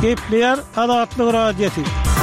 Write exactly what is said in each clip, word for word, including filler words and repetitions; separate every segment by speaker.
Speaker 1: Gepleyer Adatlyk Radiosu.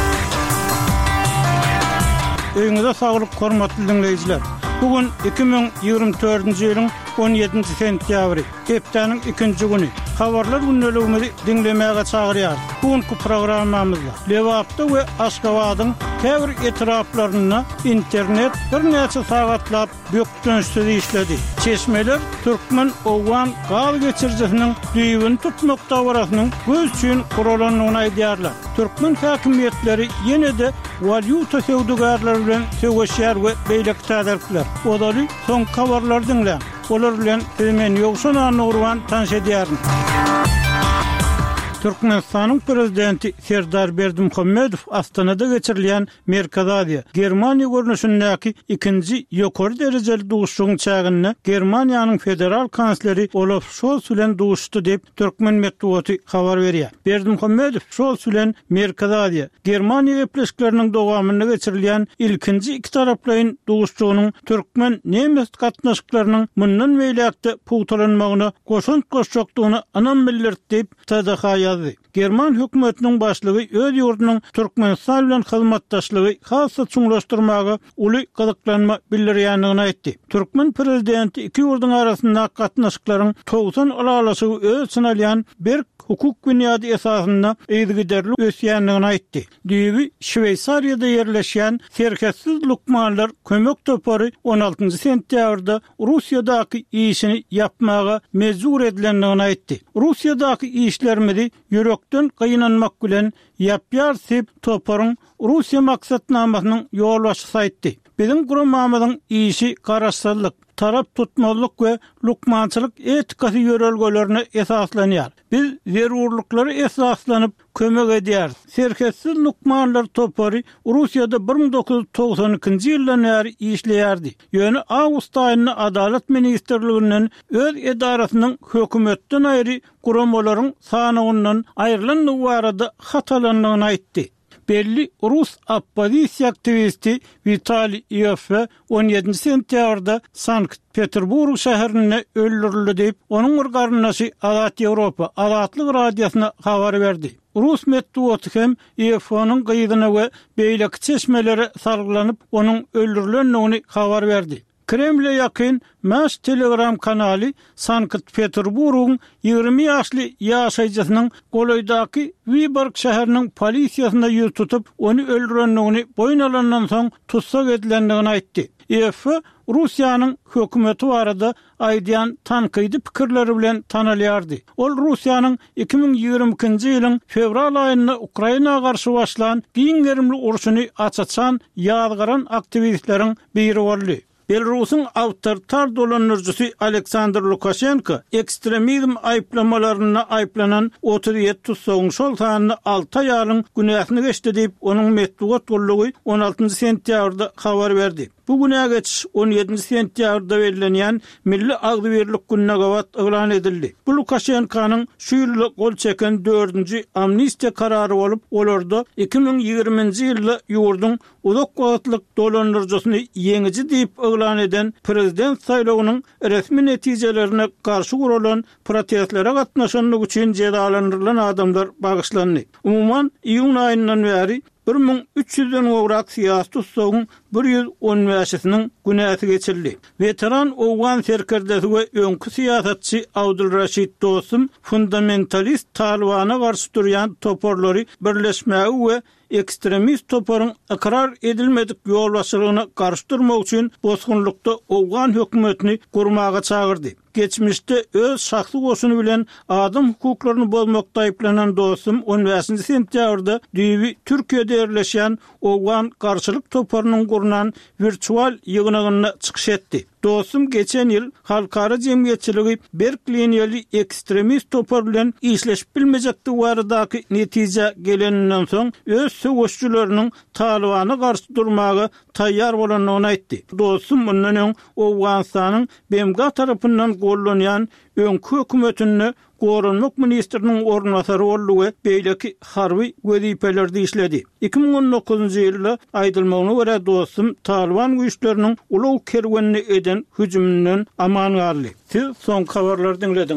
Speaker 1: Öňüňizde saglyk, hormatly dinleýijiler. Bugün iki bin ýygrimi dördünji ýylyň on ýedinji sentýabry, hepdeniň ikinji güni. Habarlar günneligimizi dinlemäge çagyrýar. Bugünkü programmamyzda Lewapda we Aşgabatyň käbir etraplaryna internet bir näçe sagatlap bökdönüşde işledi. Çeşmeler Türkmen Owan gal geçirjisiniň düýbüni tutmakda barasynyň göz üçin kurulanyny aýdýarlar. Türkmen häkimetleri ýene-de valyuta sewdugärleri bilen söwüşýär we beýlek täderkler. Olary soň habarlar dinle. Olar bilen hemen ýoksun anurwan tanış edýärin. Türkmenistanyň prezidenti Serdar Berdimuhammedow Astanada geçirilýän Merkez Aziýa, Germaniýa görnüşindäki ikinji ýokary derejeli duguşyň çagyny Germaniýanyň federal kansleri Olaf Scholz bilen duguşdy diýip Türkmen medeniýeti habar berýär. Berdimuhammedow Scholz bilen Merkez Aziýa, Germaniýa gepleşikleriniň dowamyny geçirilýän ilkinji iki taraplyň duguşygynyň Türkmen nemes gatnaşyklarynyň mundan meýlekde puwtalanmagyna goşun goşjakdygyny anam bildirdi diýip T D H German hökümetiniň başlygy öz ýurdunyň Türkmenistan bilen hyzmatdaşlygy hassa çuňlaşdyrmagy uly gydyklanma bildirýändigini aýtdy. Türkmen prezidenti iki ýurduň arasynda gatnaşyklaryň togsan alalaşygy öz synalýan bir hukuk bünyady esasynda eýdigiderli ösýändigini aýtdy. Diýibi Şweýsariýada ýerleşýän serketsiz lukmanlar kömek topary on altynji sentýabrda Russiýadaky işini yapmaga mezur edilendigini aýtdy. Russiýadaky işlerimizi ýürekden gynanmak bilen yapýar sep toparyň Russiýa maksatnamasynyň ýolbaşçysy aýtdy. Bizim guramamyzyň işi garaşsyzlyk, tarap tutmalyk we lukmançylyk etikasy ýörelgelerine esaslanýar. Biz zerurlyklary esaslanyp kömek edýär. Serketsiz lukmanlar topary Russiýada bir ming dokuz ýuz togsan ikinji ýyldan bäri işleýärdi. Ýöne awgust aýyna Adalet ministrliginden öz edarasynyň hökümetden aýry guramalaryň sanagynyň aýrylanlygy barada hatalandygyny aýtdy. Belli Rus oppozisiýa aktivisti Vitaliy Iyoffe on ýedinji sentýabrda Sankt-Peterburg şäherinde öldürildi diýip onuň urgarynasy Azat Ýewropa Azatlyk radiosyna habar berdi. Rus medeniýeti hem Iyoffe'niň gyýdyna we beýleki çeşmelere sargylanyp onuň öldürilendigini habar berdi. Kreml'e yakın Maş Telegram kanaly Sankt-Peterburg'un ýygrimi ýaşly ýaşaýjysynyň Goloýdaky Vyborg şäheriniň polisiýasyna ýüz tutup onu öldürendigini boyun alandan soň tutsak edilendigini aýtdy. E F Russiýanyň hökümeti barada aýdýan tankydy pikirleri bilen tanalýardy. Ol Russiýanyň iki bin ýygrimi ikinji ýylyň fevral aýynda Ukrainaga garşy başlan giňerimli urşuny açaçan ýazgaran aktivistleriň biri boldy. Belarusyň awtoritar dolanyrjysy Aleksandr Lukashenko ekstremizm aýplamalaryna aýplanan otuz ýedi tutsagyň şol sanyny alty ýylyň günäsini geçdi diýip onuň medeniýet gollugy on altynji sentýabrda habar berdi. Bu güne geçiş on ýedinji sentýabrda belirlenýän Milli Agdyberlik gününe gowat elan edildi. Bu Lukashenko'nun şu ýyl gol çeken dördünji amnistiýa karary bolup, olarda iki bin ýygrimiňji ýylda ýurdun uzak wagtlyk dolanyrjysyny ýeňiji diýip elan eden prezident saýlawynyň resmi netijelerine garşy gurulan protestlere gatnaşanlyk üçin jedalandyrılan adamlar bagyşlandy. Umumyň iýun aýyndan bäri bir ming üç ýüzden gowrak siýasy tutsagyň bir ýüz on beşisiniň günäsi geçirildi. Veteran Owan serkerdesi we öňkü siýasatçy Abdulraşid Dostum fundamentalist Talibana garşy durýan toporlary birleşmägi we ekstremist toparyň akrar edilmedik ýolbaşçylygyna garşy durmak üçin bosgunlukda Owan hökümetini gurmaga çagyrdy. Geçmişte öz şahsy goşuny bilen adam hukuklaryny bozmakda aýplanan Dostum on beşinji sentýabrda diýibi Türkiýede ýerleşýän Owan garşylyk toparynyň gurunan virtual ýygynyna çykyş etdi. Dostum geçen ýyl halkara jemgyýetçiligi Berkliniýeli ekstremist topar bilen işleşip bilmejekdi baradaky netije geleninden soň öz söwüşçüleriniň Talibana garşy durmagy taýýar bolanyny aýtdy. Dostum bundan öň Owganstanyň B M G tarapyndan gollanýan öňkü hökümetini Gorunluk ministrinin ornatary boldy we beýleki harby wezipelerdi işledi. iki bin on dokuzunji ýylda aýdylmagyna görä Dostum Taliban güýçleriniň uluw kerwenini eden hüjümünden aman garly. Siz soň habarlary dinlediniz.